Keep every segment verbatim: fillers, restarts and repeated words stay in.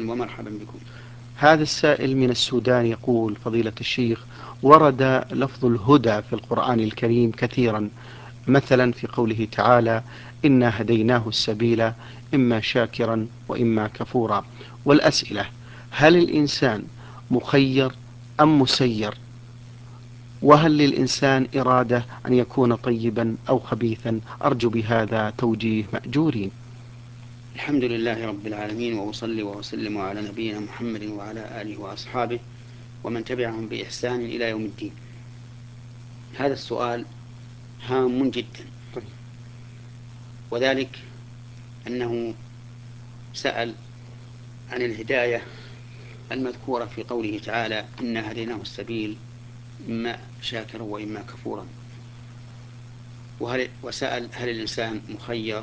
ومرحبا بكم. هذا السائل من السودان يقول: فضيلة الشيخ، ورد لفظ الهدى في القرآن الكريم كثيرا، مثلا في قوله تعالى: إنا هديناه السبيل إما شاكرا وإما كفورا. والأسئلة: هل الإنسان مخير أم مسير؟ وهل للإنسان إرادة أن يكون طيبا أو خبيثا؟ أرجو بهذا توجيه مأجورين. الحمد لله رب العالمين، وأصلي وأسلم على نبينا محمد وعلى آله وأصحابه ومن تبعهم بإحسان إلى يوم الدين. هذا السؤال هام جدا، وذلك أنه سأل عن الهداية المذكورة في قوله تعالى: إنا هديناه السبيل إما شاكرا وإما كفورا. وهل وسأل: هل الإنسان مخير؟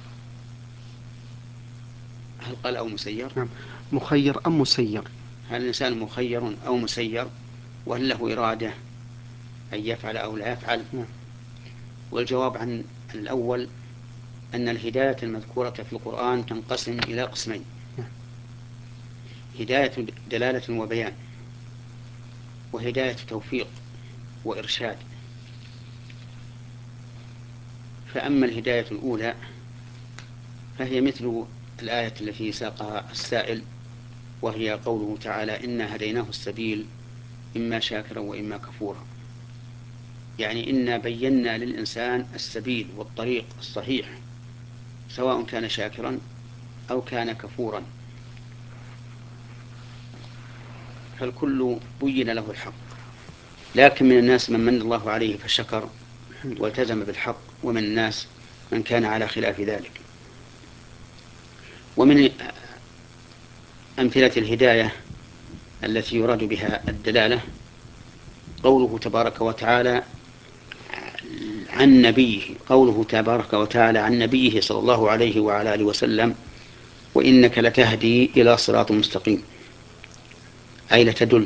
هل قال أو مسير؟ نعم، مخير أم مسير؟ هل الإنسان مخير أو مسير؟ وهل له إرادة أن يفعل أو لا يفعل؟ نعم. والجواب عن الأول أن الهداية المذكورة في القرآن تنقسم إلى قسمين: هداية دلالة وبيان، وهداية توفيق وإرشاد. فأما الهداية الأولى فهي مثل الآية التي ساقها السائل، وهي قوله تعالى: إنا هديناه السبيل إما شاكرا وإما كفورا. يعني إنا بينا للإنسان السبيل والطريق الصحيح، سواء كان شاكرا أو كان كفورا، فالكل بين له الحق. لكن من الناس من من الله عليه فشكر والتزم بالحق، ومن الناس من كان على خلاف ذلك. ومن أمثلة الهداية التي يراد بها الدلالة قوله تبارك وتعالى عن نبيه قوله تبارك وتعالى عن نبيه صلى الله عليه وعلى آله وسلم: وإنك لتهدي إلى صراط مستقيم، أي لتدل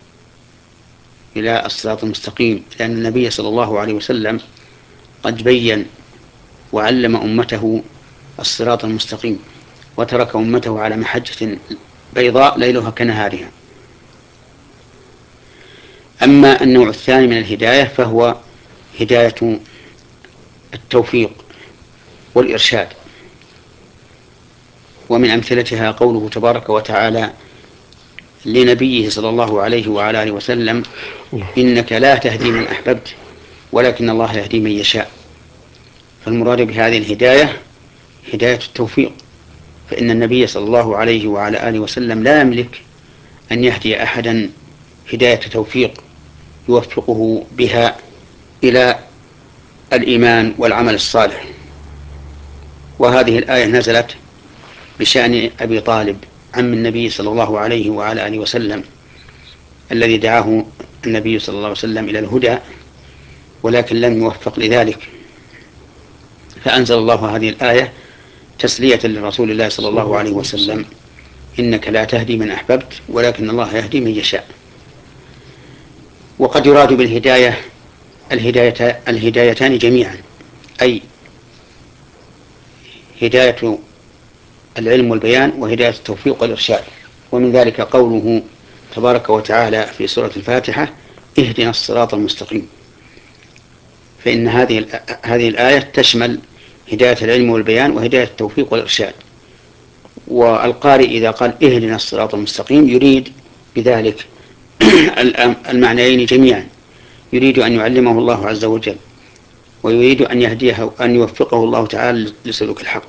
إلى الصراط المستقيم، لأن النبي صلى الله عليه وسلم قد بين وعلم أمته الصراط المستقيم، وترك أمته على محجة بيضاء ليلها كنهارها. أما النوع الثاني من الهداية فهو هداية التوفيق والإرشاد، ومن أمثلتها قوله تبارك وتعالى لنبيه صلى الله عليه وعلى آله وسلم: إنك لا تهدي من أحببت ولكن الله يهدي من يشاء. فالمراد بهذه الهداية هداية التوفيق، فإن النبي صلى الله عليه وعلى آله وسلم لا يملك أن يهدي أحدا هداية توفيق يوفقه بها إلى الإيمان والعمل الصالح. وهذه الآية نزلت بشأن أبي طالب عم النبي صلى الله عليه وعلى آله وسلم، الذي دعاه النبي صلى الله عليه وسلم إلى الهدى ولكن لم يوفق لذلك، فأنزل الله هذه الآية تسلية لرسول الله صلى الله عليه وسلم: إنك لا تهدي من أحببت ولكن الله يهدي من يشاء. وقد يراد بالهداية الهداية الهدايتان جميعا، أي هداية العلم والبيان وهداية التوفيق والإرشاد. ومن ذلك قوله تبارك وتعالى في سورة الفاتحة: اهدنا الصراط المستقيم. فإن هذه هذه الآية تشمل هداية العلم والبيان وهداية التوفيق والإرشاد. والقارئ إذا قال اهدنا الصراط المستقيم يريد بذلك المعنيين جميعا، يريد أن يعلمه الله عز وجل، ويريد أن يهديه أن يوفقه الله تعالى لسلوك الحق.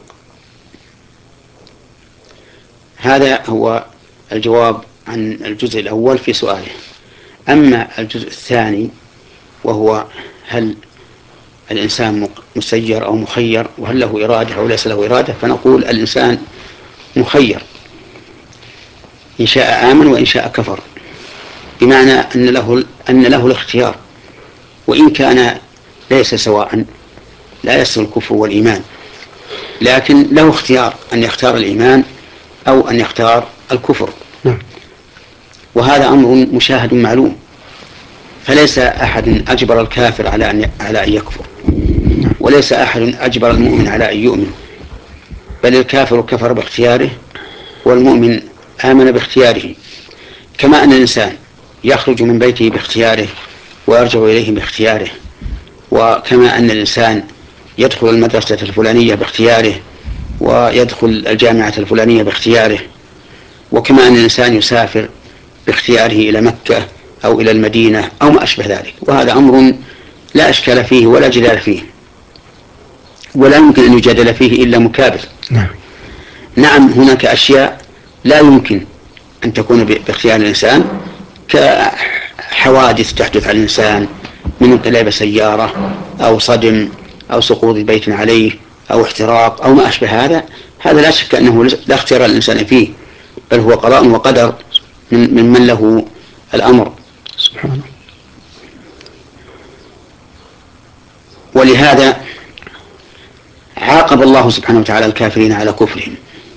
هذا هو الجواب عن الجزء الأول في سؤاله. أما الجزء الثاني وهو هل الإنسان مسير أو مخير، وهل له إرادة أو ليس له إرادة، فنقول الإنسان مخير، إن شاء آمن وإن شاء كفر، بمعنى أن له, أن له الاختيار، وإن كان ليس سواء، لا يسر الكفر والإيمان، لكن له اختيار أن يختار الإيمان أو أن يختار الكفر. وهذا أمر مشاهد معلوم، فليس أحد أجبر الكافر على أن على أن يكفر، وليس أحد أجبر المؤمن على أن يؤمن، بل الكافر كفر باختياره والمؤمن آمن باختياره، كما أن الإنسان يخرج من بيته باختياره ويرجع إليه باختياره، وكما أن الإنسان يدخل المدرسة الفلانية باختياره ويدخل الجامعة الفلانية باختياره، وكما أن الإنسان يسافر باختياره إلى مكة أو إلى المدينة أو ما أشبه ذلك. وهذا أمر لا إشكال فيه ولا جدال فيه، ولا يمكن أن يجادل فيه إلا مكابر. نعم, نعم هناك أشياء لا يمكن أن تكون باختيار الإنسان، كحوادث تحدث على الإنسان من انقلاب سيارة أو صدم أو سقوط بيت عليه أو احتراق أو ما أشبه هذا. هذا لا شك أنه لا اختيار الإنسان فيه، بل هو قضاء وقدر من, من, من له الأمر سبحانه. ولهذا عاقب الله سبحانه وتعالى الكافرين على كفرهم،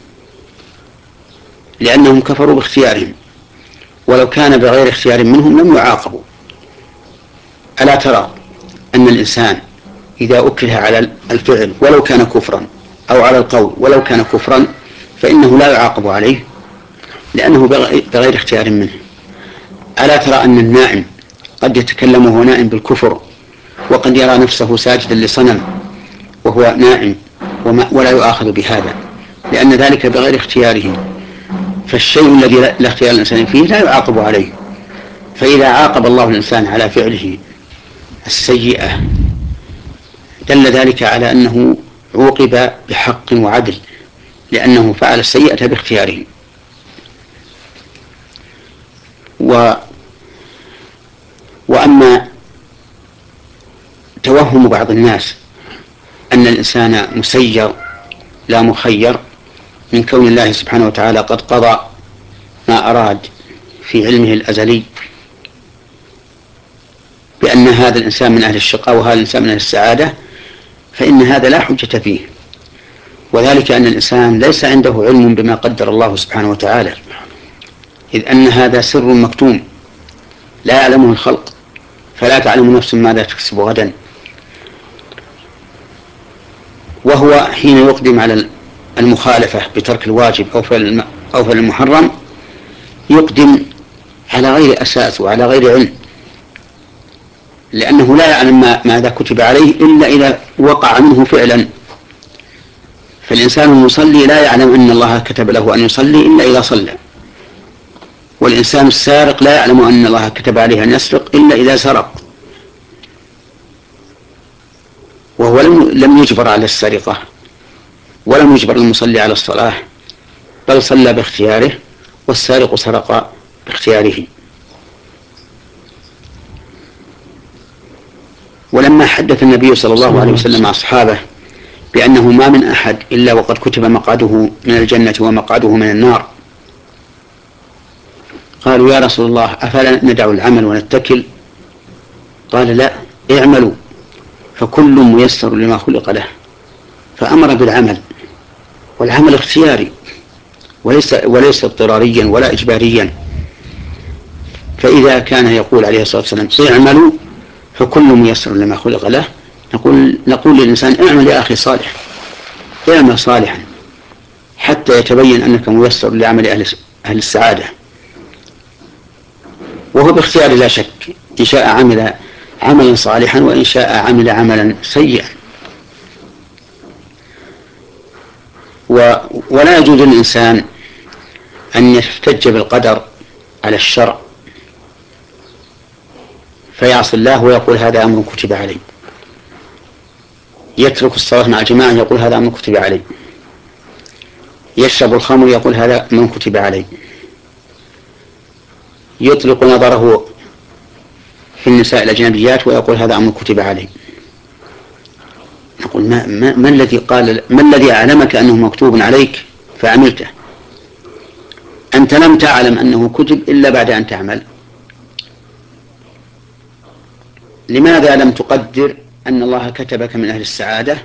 لأنهم كفروا باختيارهم، ولو كان بغير اختيار منهم لم يعاقبوا. ألا ترى أن الإنسان إذا أكره على الفعل ولو كان كفرا أو على القول ولو كان كفرا فإنه لا يعاقب عليه لأنه بغير اختيار منه. ألا ترى أن النائم قد يتكلم وهو نائم بالكفر، وقد يرى نفسه ساجدا لصنم وهو نائم ولا يؤاخذ بهذا، لأن ذلك بغير اختياره. فالشيء الذي لا اختيار الإنسان فيه لا يعاقب عليه. فإذا عاقب الله الإنسان على فعله السيئة دل ذلك على أنه عوقب بحق وعدل، لأنه فعل السيئة باختياره. و وأما توهم بعض الناس أن الإنسان مسير لا مخير من كون الله سبحانه وتعالى قد قضى ما أراد في علمه الأزلي بأن هذا الإنسان من أهل الشقاء وهذا الإنسان من أهل السعادة، فإن هذا لا حجة فيه. وذلك أن الإنسان ليس عنده علم بما قدر الله سبحانه وتعالى، إذ أن هذا سر مكتوم لا يعلمه الخلق، فلا تعلم نفس ماذا تكسب غدا. وهو حين يقدم على المخالفة بترك الواجب أو فعل أو فعل المحرم يقدم على غير أساس وعلى غير علم، لأنه لا يعلم ما ماذا كتب عليه إلا إذا وقع منه فعلا. فالإنسان المصلي لا يعلم أن الله كتب له أن يصلي إلا إذا صلى، والإنسان السارق لا يعلم أن الله كتب عليه أن يسرق إلا إذا سرق، وهو لم يجبر على السرقة ولم يجبر المصلي على الصلاة، بل صلى باختياره، والسارق سرق باختياره. ولما حدث النبي صلى الله عليه وسلم أصحابه بأنه ما من أحد إلا وقد كتب مقعده من الجنة ومقعده من النار، قالوا يا رسول الله أفلا ندع العمل ونتكل؟ قال لا، اعملوا فكل ميسر لما خلق له. فأمر بالعمل، والعمل اختياري وليس, وليس اضطراريا ولا إجباريا. فإذا كان يقول عليه الصلاة والسلام اعملوا فكل ميسر لما خلق له، نقول, نقول للإنسان اعمل يا أخي صالح، اعمل صالحا حتى يتبين أنك ميسر لعمل أهل, أهل السعادة. وهو باختيار لا شك، إن شاء عمل عملا صالحا وإن شاء عمل عملا سيئا. ولا يجوز للإنسان أن يحتج بالقدر على الشرع فيعصي الله ويقول هذا أمر كتب علي، يترك الصلاة مع الجماعة يقول هذا أمر كتب علي، يشرب الخمر يقول هذا أمر كتب علي، يطلق نظره في النساء الأجنبيات ويقول هذا أمر كتب علي. نقول ما, ما, ما الذي قال ما الذي أعلمك أنه مكتوب عليك فعملته؟ أنت لم تعلم أنه كتب إلا بعد أن تعمل. لماذا لم تقدر أن الله كتبك من أهل السعادة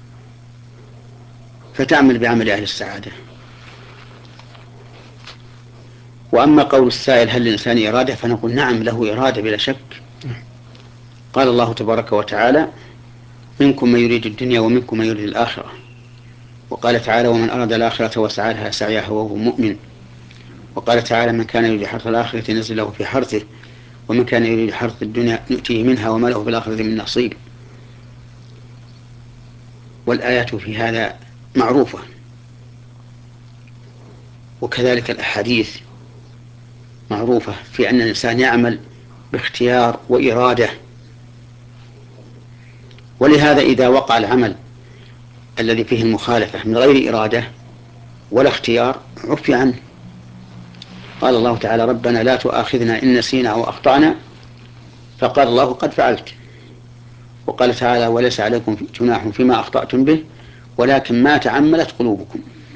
فتعمل بعمل أهل السعادة؟ وأما قول السائل هل الإنسان إرادة، فنقول نعم له إرادة بلا شك. قال الله تبارك وتعالى منكم من يريد الدنيا ومنكم من يريد الآخرة، وقال تعالى ومن أراد الآخرة وسعى لها سعيها وهو مؤمن وقال تعالى: من كان يريد حرث الآخرة نزل له في حرثه ومن كان يريد حرث الدنيا نؤتيه منها وما له في الآخرة من نصيب. والآيات في هذا معروفة، وكذلك الأحاديث معروفة في أن الإنسان يعمل باختيار وإرادة. ولهذا إذا وقع العمل الذي فيه المخالفة من غير إرادة ولا اختيار عفي عنه. قال الله تعالى: ربنا لا تؤاخذنا إن نسينا أو أخطأنا، فقال الله: قد فعلت. وقال تعالى: وليس عليكم جناح فيما أخطأتم به ولكن ما تعملت قلوبكم.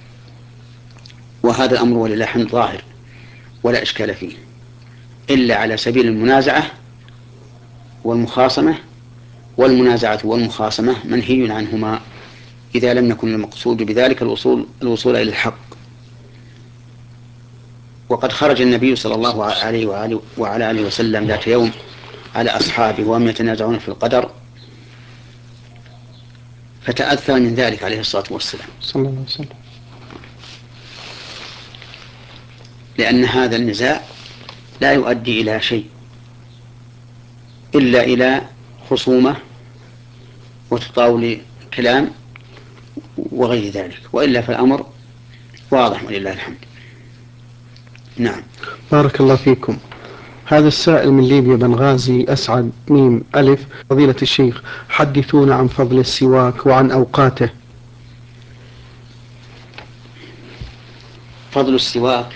وهذا الأمر ولله الحمد ظاهر ولا إشكال فيه، إلا على سبيل المنازعة والمخاصمة. والمنازعة والمخاصمة منهي عنهما إذا لم يكن المقصود بذلك الوصول الوصول إلى الحق. وقد خرج النبي صلى الله عليه وآله وعلى آله وسلم ذات يوم على أصحابه وهم يتنازعون في القدر، فتأثر من ذلك عليه الصلاة والسلام، صلى الله عليه وسلم، لأن هذا النزاع لا يؤدي إلى شيء إلا إلى خصومة وتطاول كلام وغير ذلك، وإلا فالأمر واضح ولله الحمد. نعم. بارك الله فيكم. هذا السائل من ليبيا بنغازي أسعد ميم ألف: فضيلة الشيخ، حدثونا عن فضل السواك وعن أوقاته. فضل السواك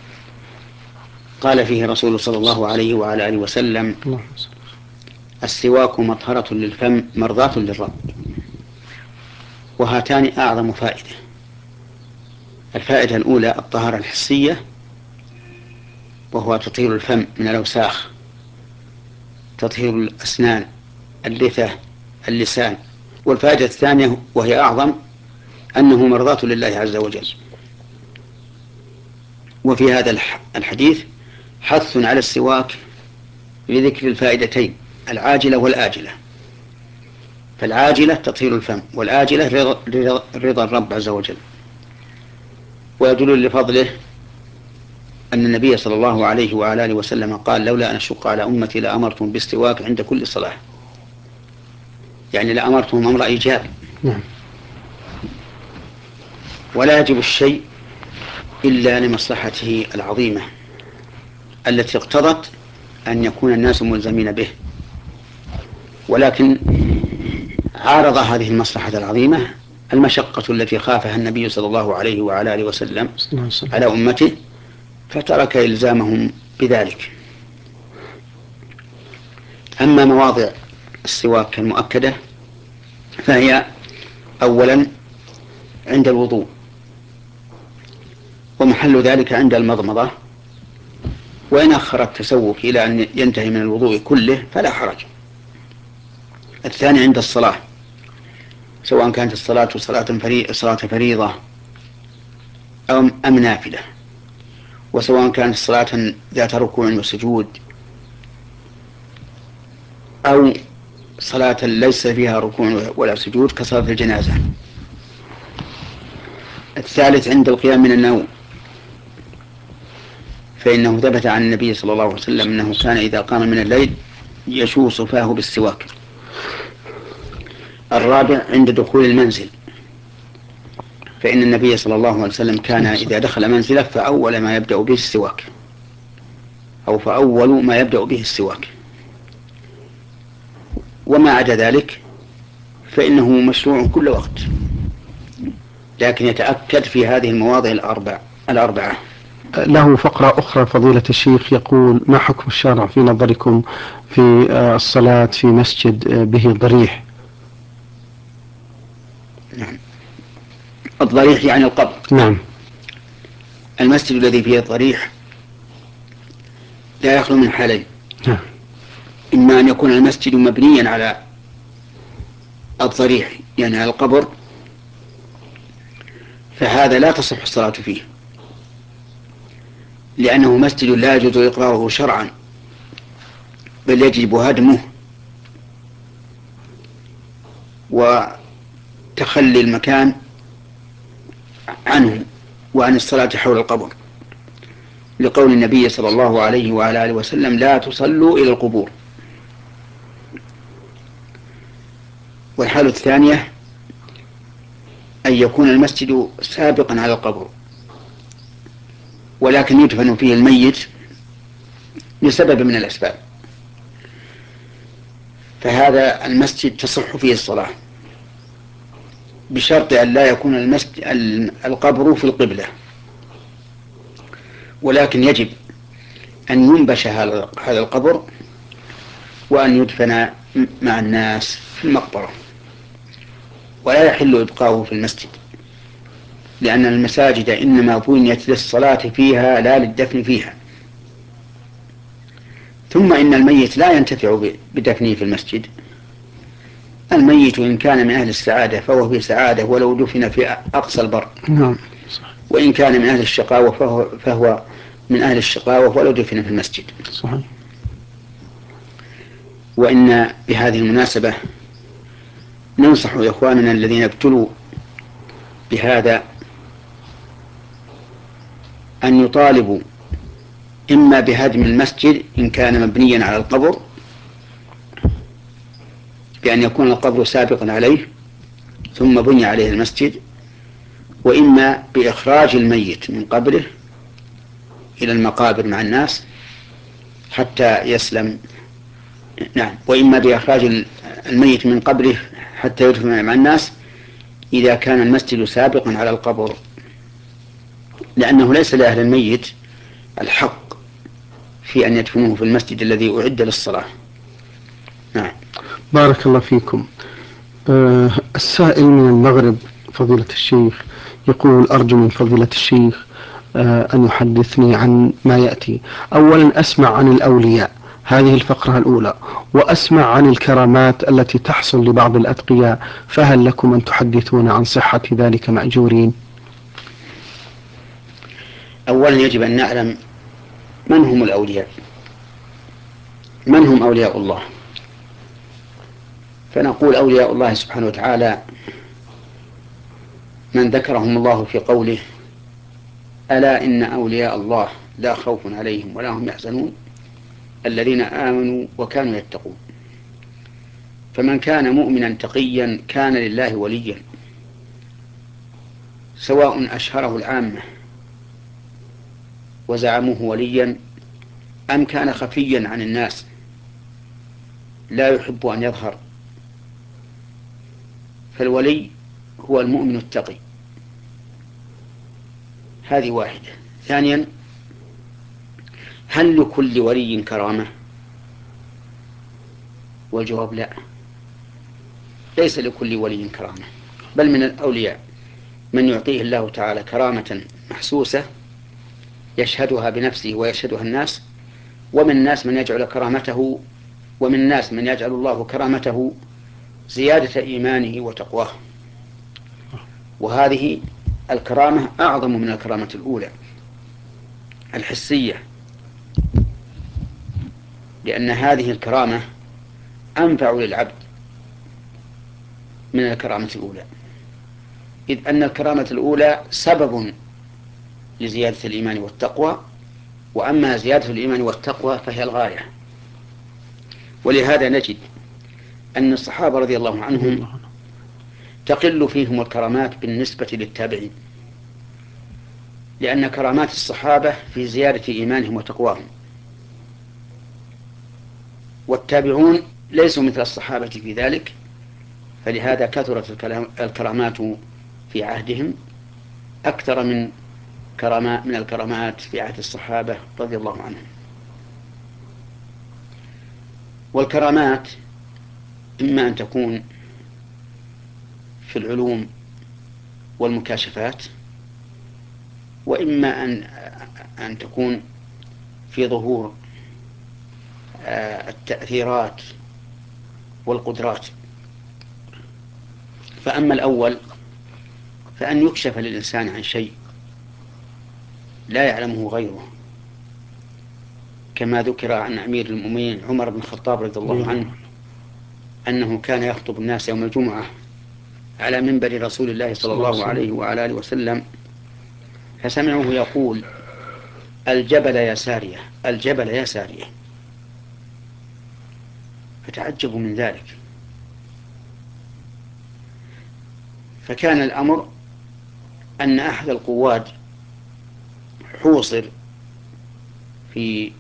قال فيه رسول صلى الله عليه وعلى آله وسلم: السواك مطهرة للفم مرضاة للرب. وهاتان أعظم فائدة. الفائدة الأولى الطهارة الحسية، وهو تطهير الفم من الأوساخ، تطهير الأسنان، اللثة، اللسان. والفائدة الثانية وهي أعظم أنه مرضاة لله عز وجل. وفي هذا الحديث حث على السواك لذكر الفائدتين العاجلة والآجلة. فالعاجلة تطهير الفم، والآجلة رضا, رضا الرب عز وجل. ويدل لفضله أن النبي صلى الله عليه وعلى آله وسلم قال: لولا أن أشق على أمتي لأمرتهم بالسواك عند كل صلاة. يعني لأمرتهم أمر إيجاب. ولا يجب الشيء إلا لمصلحته العظيمة التي اقتضت أن يكون الناس ملزمين به، ولكن عارض هذه المصلحة العظيمة المشقة التي خافها النبي صلى الله عليه وعلى آله وسلم على أمته، فترك إلزامهم بذلك. أما مواضع السواك المؤكدة فهي أولا عند الوضوء، ومحل ذلك عند المضمضة، وإن أخر التسوك إلى أن ينتهي من الوضوء كله فلا حرج. الثاني عند الصلاة، سواء كانت الصلاة صلاة فري... صلاة فريضة أو أم نافلة، وسواء كانت الصلاة ذات ركوع وسجود أو صلاة ليس فيها ركوع ولا سجود كصلاة الجنازة. الثالث عند القيام من النوم، فإنه ثبت عن النبي صلى الله عليه وسلم أنه كان إذا قام من الليل يشوص فاه بالسواك. الرابع عند دخول المنزل، فإن النبي صلى الله عليه وسلم كان إذا دخل منزله فأول ما يبدأ به السواك، أو فأول ما يبدأ به السواك. وما عدا ذلك فإنه مشروع كل وقت، لكن يتأكد في هذه المواضع الأربع الأربعة. له فقرة أخرى فضيلة الشيخ يقول: ما حكم الشرع في نظركم في الصلاة في مسجد به ضريح؟ نعم. الضريح يعني القبر. نعم. المسجد الذي فيه الضريح لا يخلو من حالين: نعم. إما أن يكون المسجد مبنيا على الضريح يعني على القبر، فهذا لا تصح الصلاة فيه، لأنه مسجد لا يجوز إقراره شرعا، بل يجب هدمه وتخلي المكان عنه وعن الصلاة حول القبر. لقول النبي صلى الله عليه وعلى آله وسلم: لا تصلوا إلى القبور. والحالة الثانية أن يكون المسجد سابقا على القبر، ولكن يدفن فيه الميت لسبب من الأسباب، فهذا المسجد تصح فيه الصلاة بشرط أن لا يكون المسجد القبر في القبلة، ولكن يجب أن ينبش هذا القبر وأن يدفن مع الناس في المقبرة، ولا يحل إبقاؤه في المسجد، لأن المساجد إنما بنيت للصلاة فيها لا للدفن فيها. ثم إن الميت لا ينتفع بدفنه في المسجد. الميت إن كان من أهل السعادة فهو في سعادة ولو دفن في أقصى البر، وإن كان من أهل الشقاوة فهو, فهو من أهل الشقاوة ولو دفن في المسجد. صحيح. وإن بهذه المناسبة ننصح إخواننا الذين ابتلوا بهذا أن يطالبوا إما بهدم المسجد إن كان مبنيا على القبر، بأن يكون القبر سابقا عليه ثم بني عليه المسجد، وإما بإخراج الميت من قبره إلى المقابر مع الناس حتى يسلم. نعم، وإما بإخراج الميت من قبره حتى يدفن مع الناس إذا كان المسجد سابقا على القبر، لأنه ليس لأهل الميت الحق في أن يدفنوه في المسجد الذي أعد للصلاة. نعم. بارك الله فيكم. أه السائل من المغرب فضيلة الشيخ يقول: أرجو من فضيلة الشيخ أه أن يحدثني عن ما يأتي. أولا أسمع عن الأولياء، هذه الفقرة الأولى، وأسمع عن الكرامات التي تحصل لبعض الأتقياء، فهل لكم أن تحدثون عن صحة ذلك مأجورين؟ أولا يجب أن نعلم من هم الأولياء، من هم أولياء الله. فنقول أولياء الله سبحانه وتعالى من ذكرهم الله في قوله: ألا إن أولياء الله لا خوف عليهم ولا هم يحزنون الذين آمنوا وكانوا يتقون. فمن كان مؤمنا تقيا كان لله وليا، سواء أشهره العامة وزعموه وليا أم كان خفيا عن الناس لا يحب أن يظهر، فالولي هو المؤمن التقي. هذه واحدة. ثانيا، هل لكل ولي كرامة؟ والجواب لا، ليس لكل ولي كرامة، بل من الأولياء من يعطيه الله تعالى كرامة محسوسة يشهدها بنفسه ويشهدها الناس، ومن الناس من يجعل كرامته ومن الناس من يجعل الله كرامته زيادة إيمانه وتقواه. وهذه الكرامة أعظم من الكرامة الأولى الحسية، لأن هذه الكرامة أنفع للعبد من الكرامة الأولى، إذ أن الكرامة الأولى سبب لزيادة الإيمان والتقوى، وأما زيادة الإيمان والتقوى فهي الغاية. ولهذا نجد أن الصحابة رضي الله عنهم تقل فيهم الكرامات بالنسبة للتابعين، لأن كرامات الصحابة في زيادة إيمانهم وتقواهم، والتابعون ليسوا مثل الصحابة في ذلك، فلهذا كثرت الكرامات في عهدهم أكثر من كرامات من الكرامات في عهد الصحابة رضي الله عنهم. والكرامات إما أن تكون في العلوم والمكاشفات، وإما أن أن تكون في ظهور التأثيرات والقدرات. فأما الأول فأن يكشف للإنسان عن شيء لا يعلمه غيره، كما ذكر عن أمير المؤمنين عمر بن الخطاب رضي الله عنه أنه كان يخطب الناس يوم الجمعة على منبر رسول الله صلى الله عليه وعلى آله وسلم، فسمعه يقول: الجبل يا سارية، الجبل يا سارية، فتعجبوا من ذلك. فكان الأمر أن أحد القواد حوصر في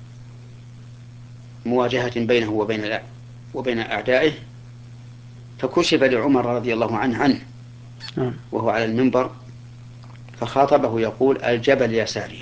مواجهة بينه وبين وبين أعدائه، فكشف لعمر رضي الله عنه عنه وهو على المنبر، فخاطبه يقول الجبل يا سارية،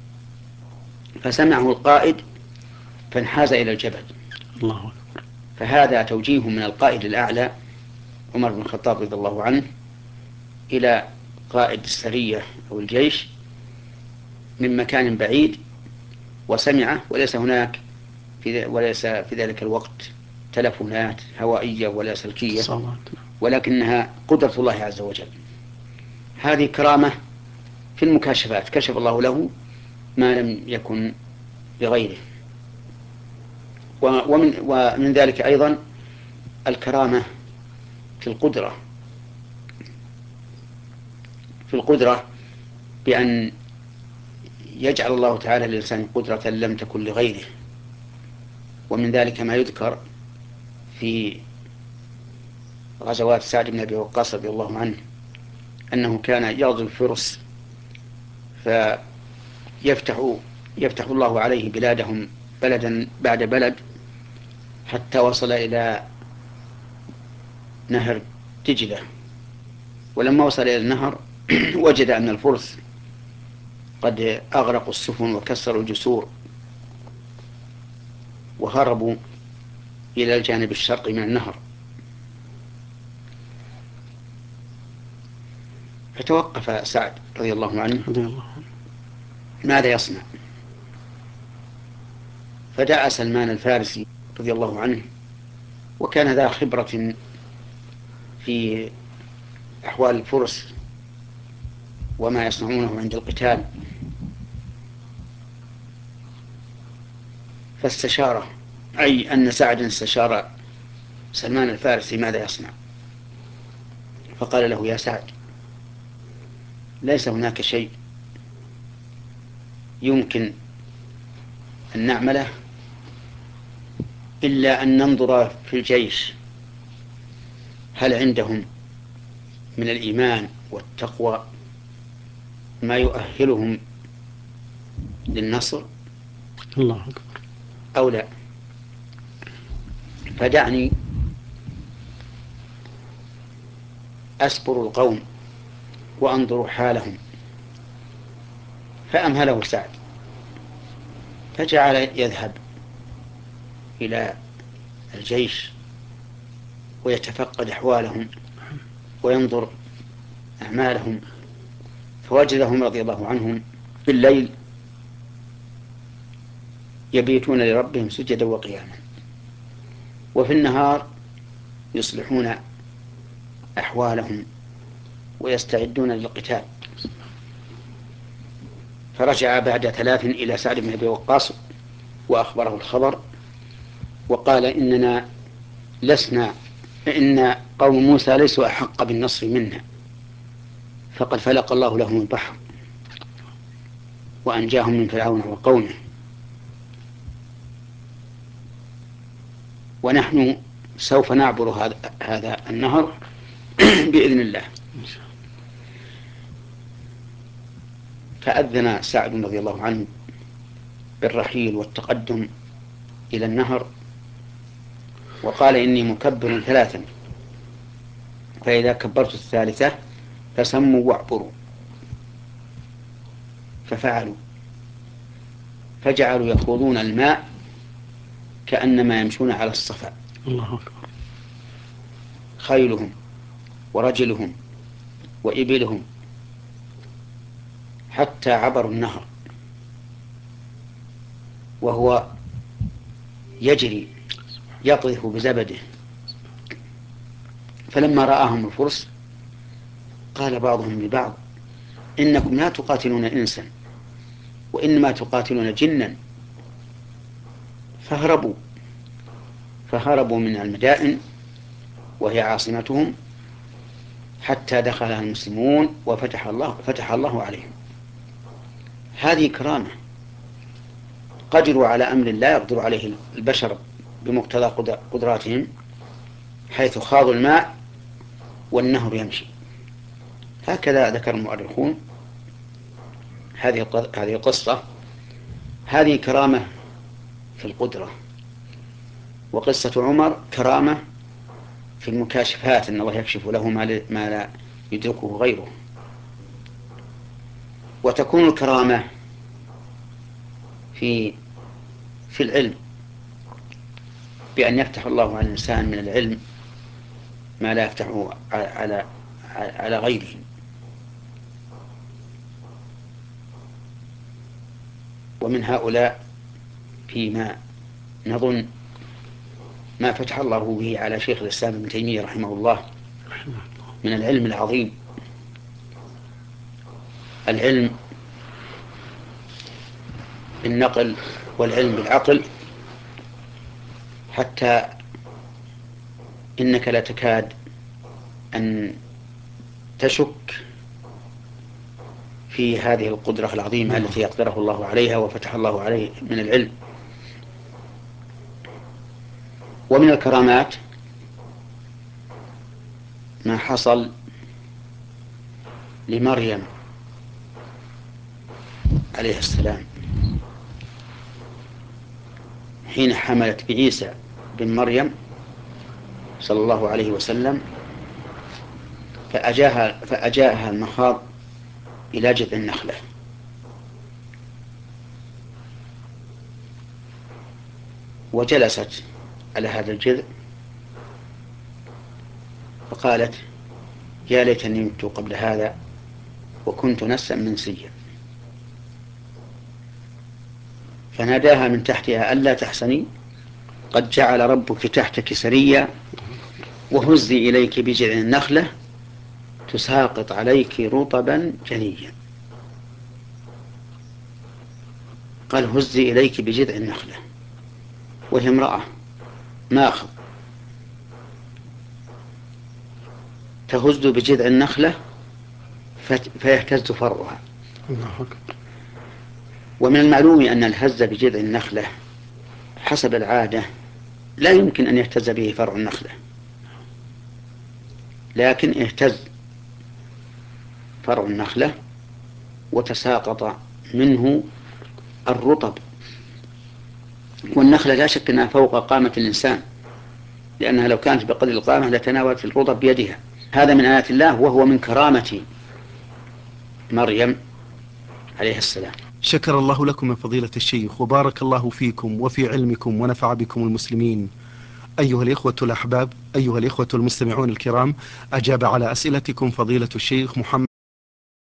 فسمعه القائد فانحاز إلى الجبل. الله أكبر. فهذا توجيه من القائد الأعلى عمر بن الخطاب رضي الله عنه إلى قائد السرية أو الجيش من مكان بعيد وسمعه، وليس هناك في وليس في ذلك الوقت تلفونات هوائية ولا سلكية، ولكنها قدرة الله عز وجل. هذه كرامة في المكاشفات، كشف الله له ما لم يكن لغيره. ومن, ومن ذلك أيضا الكرامة في القدرة في القدرة بأن يجعل الله تعالى للإنسان قدرة لم تكن لغيره. ومن ذلك ما يذكر في غزوات سعد بن أبي وقاص رضي الله عنه أنه كان يغزو الفرس فيفتح يفتح الله عليه بلادهم بلدا بعد بلد حتى وصل إلى نهر دجلة. ولما وصل إلى النهر وجد أن الفرس قد أغرقوا السفن وكسروا الجسور وهربوا إلى الجانب الشرقي من النهر، فتوقف سعد رضي الله عنه ماذا يصنع؟ فدعا سلمان الفارسي رضي الله عنه، وكان ذا خبرة في أحوال الفرس وما يصنعونه عند القتال، فاستشاره، أي أن سعد استشار سلمان الفارسي ماذا يصنع. فقال له يا سعد ليس هناك شيء يمكن أن نعمله إلا أن ننظر في الجيش هل عندهم من الإيمان والتقوى ما يؤهلهم للنصر الله أكبر أو لا. فدعني أسبر القوم وأنظر حالهم. فأمهله سعد، فجعل يذهب إلى الجيش ويتفقد أحوالهم وينظر أعمالهم، فوجدهم رضي الله عنهم في الليل يبيتون لربهم سجدا وقياما، وفي النهار يصلحون أحوالهم ويستعدون للقتال. فرجع بعد ثلاث إلى سعد بن أبي وقاص وأخبره الخبر، وقال إننا لسنا إن قوم موسى ليسوا أحق بالنصر منا، فقد فلق الله لهم البحر وأنجاهم من فرعون وقومه، ونحن سوف نعبر هذا, هذا النهر بإذن الله. فأذن سعد رضي الله عنه بالرحيل والتقدم إلى النهر، وقال إني مكبر ثلاثا، فإذا كبرت الثالثة فسموا واعبروا. ففعلوا، فجعلوا يخوضون الماء كأنما يمشون على الصفا، الله أكبر. خيلهم ورجلهم وإبلهم حتى عبروا النهر وهو يجري يطرف بزبده. فلما رآهم الفرس قال بعضهم لبعض إنكم لا تقاتلون إنسا وإنما تقاتلون جنا، فهربوا فهربوا من المدائن وهي عاصمتهم حتى دخلها المسلمون وفتح الله فتح الله عليهم. هذه كرامة قدروا على أمر لا يقدر عليه البشر بمقتضى قدراتهم، حيث خاضوا الماء والنهر يمشي. هكذا ذكر المؤرخون هذه هذه القصة. هذه كرامة في القدرة. وقصة عمر كرامة في المكاشفات، أن الله يكشف له ما لا يدركه غيره. وتكون الكرامة في في العلم، بأن يفتح الله على الإنسان من العلم ما لا يفتحه على على غيره. ومن هؤلاء فيما نظن ما فتح الله به على شيخ الإسلام ابن تيمية رحمه الله من العلم العظيم، العلم بالنقل والعلم بالعقل، حتى إنك لا تكاد أن تشك في هذه القدرة العظيمة التي يقدره الله عليها وفتح الله عليه من العلم. ومن الكرامات ما حصل لمريم عليه السلام حين حملت بعيسى بن مريم صلى الله عليه وسلم، فأجاها, فأجاها المخاض إلى جذع النخلة، وجلست على هذا الجذع فقالت: يا ليتني مت قبل هذا وكنت نسيا منسيا. فناداها من تحتها: ألا تحزني، قد جعل ربك تحتك سريا، وهزي إليك بجذع النخلة تساقط عليك رطبا جنيا. قال: هزي إليك بجذع النخلة، وهي امرأة ماخذ تهز بجذع النخلة فيهتز فرعها. ومن المعلوم أن الهز بجذع النخلة حسب العادة لا يمكن أن يهتز به فرع النخلة، لكن اهتز فرع النخلة وتساقط منه الرطب. والنخلة لا شك أنها فوق قامة الإنسان، لأنها لو كانت بقدر القامة لتناولت الرطب بيدها. هذا من آيات الله، وهو من كرامة مريم عليه السلام. شكر الله لكم من فضيلة الشيخ، وبارك الله فيكم وفي علمكم ونفع بكم المسلمين. أيها الإخوة الأحباب، أيها الإخوة المستمعون الكرام، أجاب على أسئلتكم فضيلة الشيخ محمد